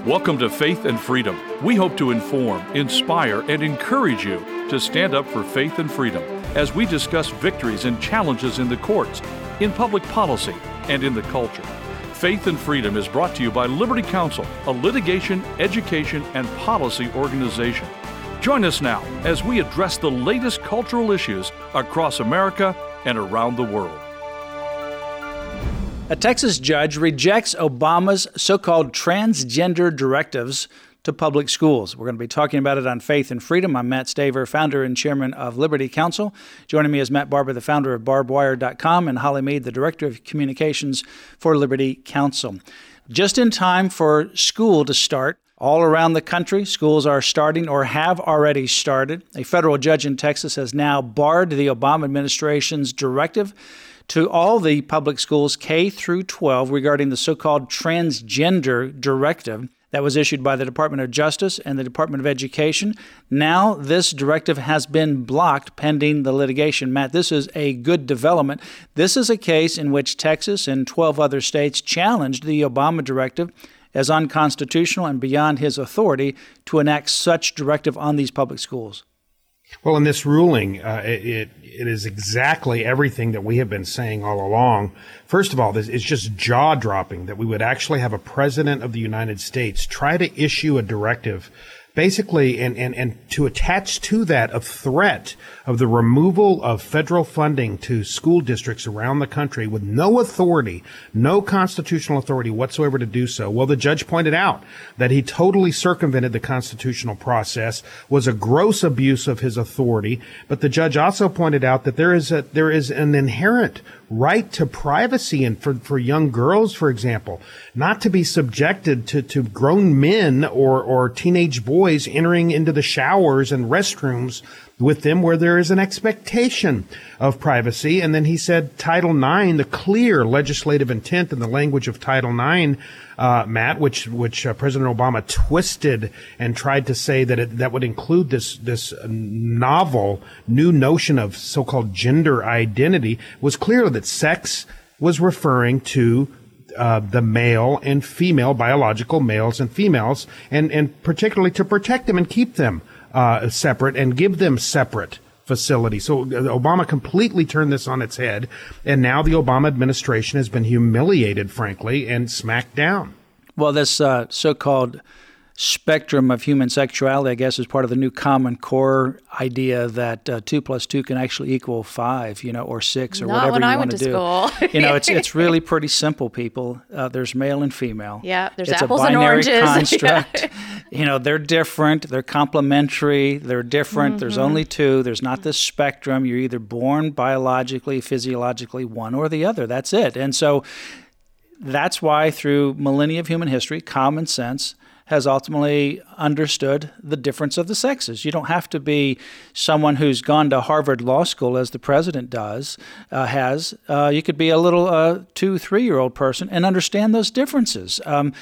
Welcome to Faith and Freedom. We hope to inform, inspire, and encourage you to stand up for faith and freedom as we discuss victories and challenges in the courts, in public policy, and in the culture. Faith and Freedom is brought to you by Liberty Counsel, a litigation, education, and policy organization. Join us now as we address the latest cultural issues across America and around the world. A Texas judge rejects Obama's so-called transgender directives to public schools. We're going to be talking about it on Faith and Freedom. I'm Matt Staver, founder and chairman of Liberty Counsel. Joining me is Matt Barber, the founder of barbedwire.com, and Holly Mead, the director of communications for Liberty Counsel. Just in time for school to start. All around the country, schools are starting or have already started. A federal judge in Texas has now barred the Obama administration's directive to all the public schools K through 12 regarding the so-called transgender directive that was issued by the Department of Justice and the Department of Education. Now this directive has been blocked pending the litigation. Matt, this is a good development. This is a case in which Texas and 12 other states challenged the Obama directive as unconstitutional and beyond his authority to enact such directive on these public schools. Well, in this ruling, it is exactly everything that we have been saying all along. First of all, this is just jaw-dropping that we would actually have a president of the United States try to issue a directive basically, and to attach to that a threat of the removal of federal funding to school districts around the country with no authority, no constitutional authority whatsoever to do so. Well, the judge pointed out that he totally circumvented the constitutional process, was a gross abuse of his authority. But the judge also pointed out that there is an inherent right to privacy, and for young girls, for example, not to be subjected to grown men or teenage boys entering into the showers and restrooms with them where there is an expectation of privacy. And then he said Title IX, the clear legislative intent in the language of Title IX, Matt, which President Obama twisted and tried to say that that would include this novel new notion of so-called gender identity, was clear that sex was referring to the male and female, biological males and females, and particularly to protect them and keep them separate and give them separate facilities. So Obama completely turned this on its head, and now the Obama administration has been humiliated, frankly, and smacked down. Well, this so-called spectrum of human sexuality, I guess, is part of the new Common Core idea that 2 + 2 can actually equal 5, or 6, or whatever you want to do. Not when I went to school. It's really pretty simple, people. There's male and female. Yeah, there's it's apples and oranges. It's a binary construct. They're different. They're complementary. They're different. Mm-hmm. There's only two. There's not this spectrum. You're either born biologically, physiologically, one or the other. That's it. And so that's why through millennia of human history, common sense has ultimately understood the difference of the sexes. You don't have to be someone who's gone to Harvard Law School, as the president has. You could be a little 2-3-year-old person and understand those differences.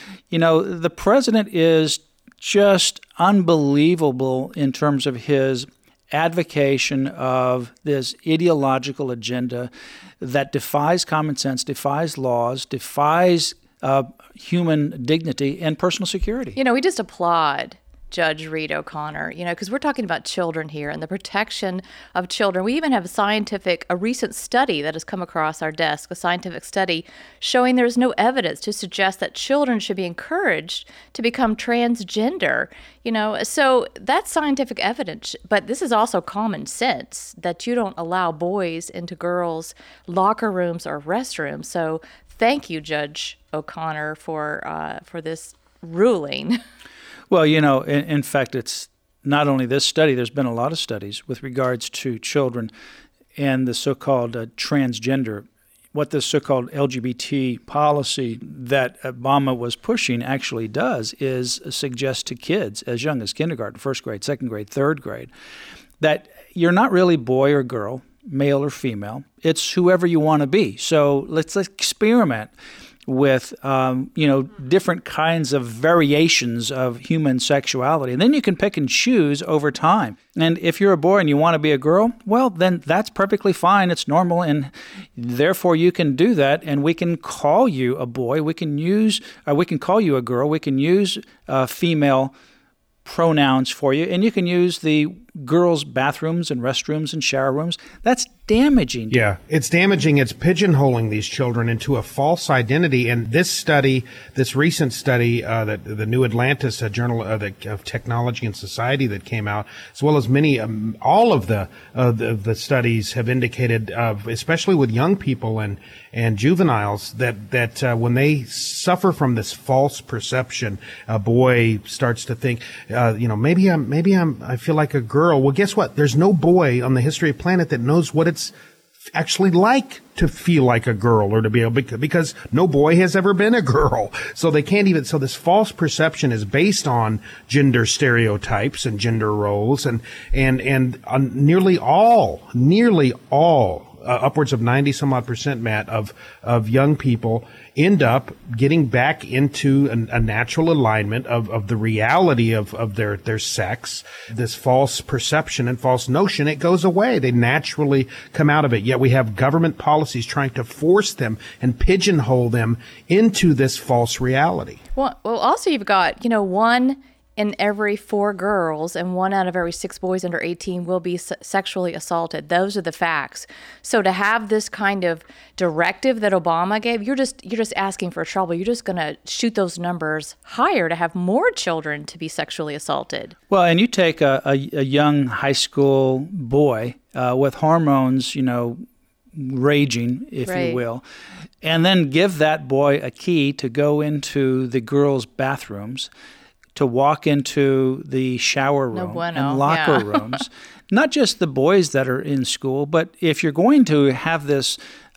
The president is just unbelievable in terms of his advocation of this ideological agenda that defies common sense, defies laws, defies human dignity and personal security. We just applaud Judge Reed O'Connor, because we're talking about children here and the protection of children. We even have a recent study that has come across our desk, a scientific study showing there's no evidence to suggest that children should be encouraged to become transgender. So that's scientific evidence, but this is also common sense that you don't allow boys into girls' locker rooms or restrooms. So thank you, Judge O'Connor, for this ruling. Well, in fact, it's not only this study. There's been a lot of studies with regards to children and the so-called transgender. What this so-called LGBT policy that Obama was pushing actually does is suggest to kids as young as kindergarten, first grade, second grade, third grade, that you're not really boy or girl, male or female. It's whoever you want to be. So let's experiment. with, different kinds of variations of human sexuality. And then you can pick and choose over time. And if you're a boy and you want to be a girl, well, then that's perfectly fine. It's normal. And therefore you can do that. And we can call you a boy. We can call you a girl. We can use female pronouns for you, and you can use the girls' bathrooms and restrooms and shower rooms. That's damaging. Yeah, it's damaging. It's pigeonholing these children into a false identity. And this recent study, that the New Atlantis Journal of Technology and Society that came out, as well as many, all of the studies have indicated, especially with young people and juveniles, that when they suffer from this false perception, a boy starts to think, maybe I feel like a girl. Well, guess what? There's no boy on the history of the planet that knows what it's actually like to feel like a girl or to be able, because no boy has ever been a girl. So they can't even, so this false perception is based on gender stereotypes and gender roles and nearly all, upwards of 90 some odd %, Matt, of young people end up getting back into a natural alignment of the reality of their sex. This false perception and false notion, it goes away. They naturally come out of it. Yet we have government policies trying to force them and pigeonhole them into this false reality. Well, also you've got, 1 in every 4 girls and 1 out of every 6 boys under 18 will be sexually assaulted. Those are the facts. So to have this kind of directive that Obama gave, you're just asking for trouble. You're just going to shoot those numbers higher to have more children to be sexually assaulted. Well, and you take a young high school boy with hormones, raging, if you will, and then give that boy a key to go into the girls' bathrooms, to walk into the shower room and locker rooms. Not just the boys that are in school, but if you're going to have this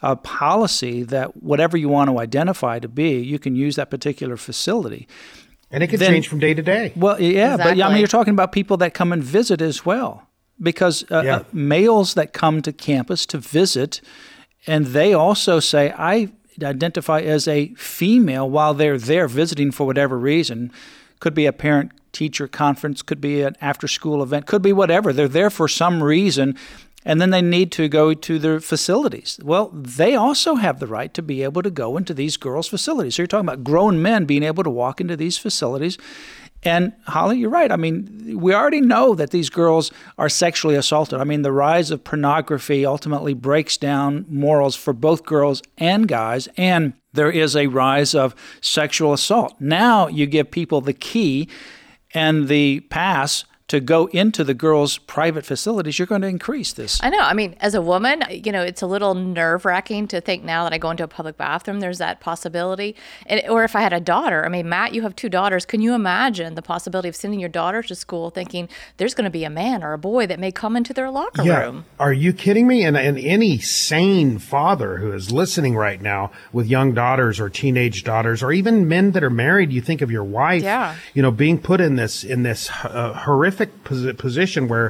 policy that whatever you want to identify to be, you can use that particular facility. And it can change from day to day. Well, yeah, exactly. But you're talking about people that come and visit as well. Because males that come to campus to visit, and they also say, I identify as a female while they're there visiting for whatever reason. Could be a parent-teacher conference, could be an after-school event, could be whatever. They're there for some reason, and then they need to go to their facilities. Well, they also have the right to be able to go into these girls' facilities. So you're talking about grown men being able to walk into these facilities. And Holly, you're right. I mean, we already know that these girls are sexually assaulted. I mean, the rise of pornography ultimately breaks down morals for both girls and guys, and there is a rise of sexual assault. Now you give people the key and the pass to go into the girls' private facilities, you're going to increase this. I know. I mean, as a woman, it's a little nerve-wracking to think now that I go into a public bathroom, there's that possibility. Or if I had a daughter, I mean, Matt, you have 2 daughters. Can you imagine the possibility of sending your daughter to school thinking there's going to be a man or a boy that may come into their locker room? Are you kidding me? And any sane father who is listening right now with young daughters or teenage daughters, or even men that are married, you think of your wife, being put in this horrific position where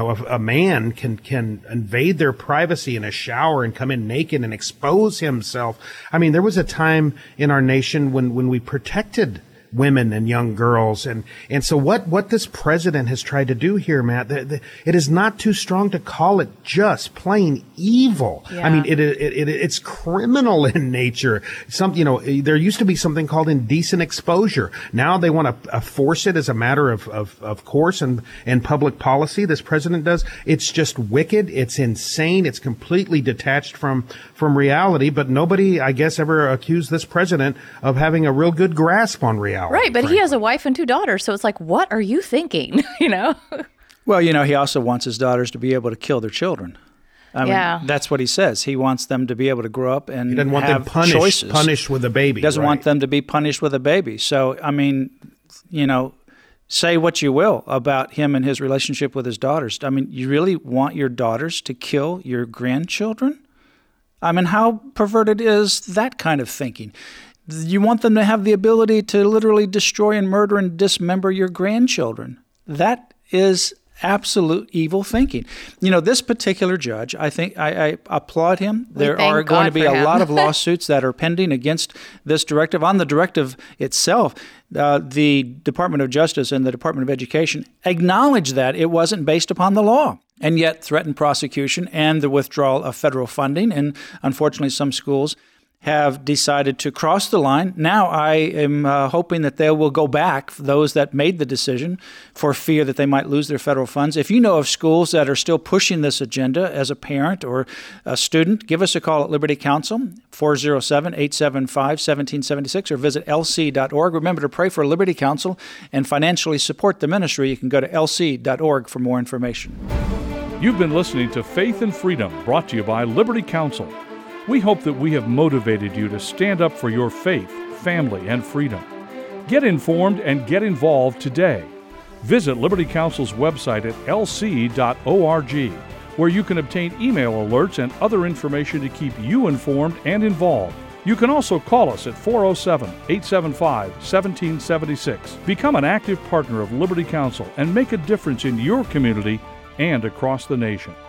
a man can invade their privacy in a shower and come in naked and expose himself. I mean, there was a time in our nation when we protected women and young girls. And so what this president has tried to do here, Matt, it is not too strong to call it just plain evil. Yeah. I mean, it's criminal in nature. There used to be something called indecent exposure. Now they want to force it as a matter of course and public policy. This president does. It's just wicked. It's insane. It's completely detached from reality. But nobody, I guess, ever accused this president of having a real good grasp on reality. Right, but he has a wife and 2 daughters, so it's like, what are you thinking, Well, he also wants his daughters to be able to kill their children. I mean, that's what he says. He wants them to be able to grow up and he doesn't want have them choices. Punished with a baby. He doesn't want them to be punished with a baby. So, I mean, say what you will about him and his relationship with his daughters. I mean, you really want your daughters to kill your grandchildren? I mean, how perverted is that kind of thinking? You want them to have the ability to literally destroy and murder and dismember your grandchildren. That is absolute evil thinking. This particular judge, I think I applaud him. There are going to be a lot of lawsuits that are pending against this directive. On the directive itself, the Department of Justice and the Department of Education acknowledged that it wasn't based upon the law, and yet threatened prosecution and the withdrawal of federal funding. And unfortunately, some schools have decided to cross the line. Now I am hoping that they will go back, those that made the decision, for fear that they might lose their federal funds. If you know of schools that are still pushing this agenda as a parent or a student, give us a call at Liberty Counsel, 407-875-1776, or visit lc.org. Remember to pray for Liberty Counsel and financially support the ministry. You can go to lc.org for more information. You've been listening to Faith and Freedom, brought to you by Liberty Counsel. We hope that we have motivated you to stand up for your faith, family, and freedom. Get informed and get involved today. Visit Liberty Counsel's website at lc.org, where you can obtain email alerts and other information to keep you informed and involved. You can also call us at 407-875-1776. Become an active partner of Liberty Counsel and make a difference in your community and across the nation.